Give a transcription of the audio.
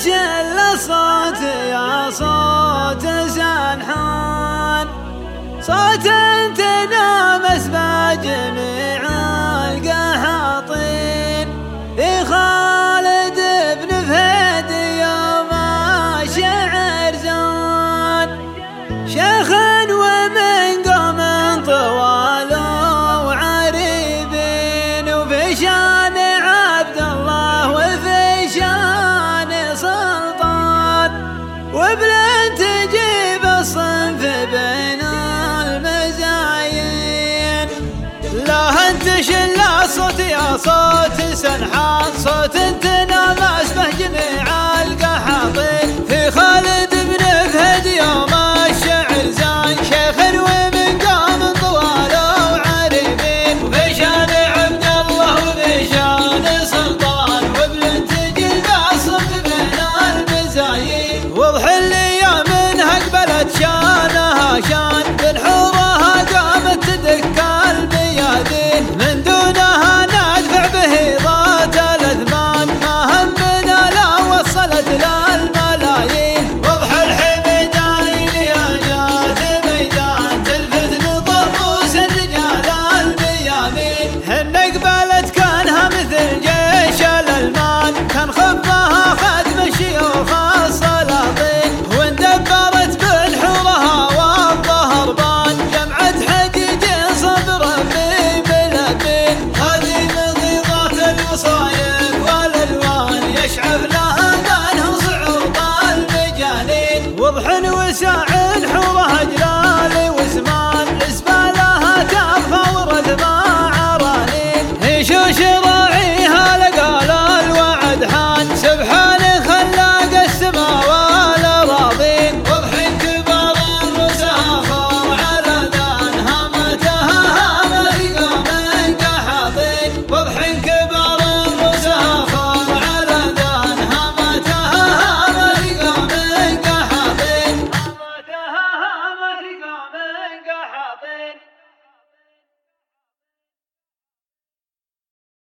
شل الصوت يا صوت سنحان، صوت تنامس بجميع القحاطين. في خالد بن فهد يوم الشعر زان، شيخ ومن قوم طوال وعريبين، وفي شان عبد الله وفي شان سلطان، وبلن تجيب الصنف بين المزايين. لا انت شل الصوت يا صوت سنحان، صوت تنامس به جميع القحاطين. في خالد بن فهد يوم الشعر زان، شيخ ومن قوم طوال وعريبين، وفي شان عبد الله وفي شان سلطان، وبلن تجيب الصنف بين المزايين. وضح الايام منها قبلت شانها شان، بالحورها قامت تدك البيادين، من دونها ندفع به ضات الاثمان، ما همنا لا وصلت للملايين. وضح الحميدين يا جات ميدان، تلفت لطربوس الرجال البيامين، هن قبلت كانها مثل جيش الالمان، كان خفا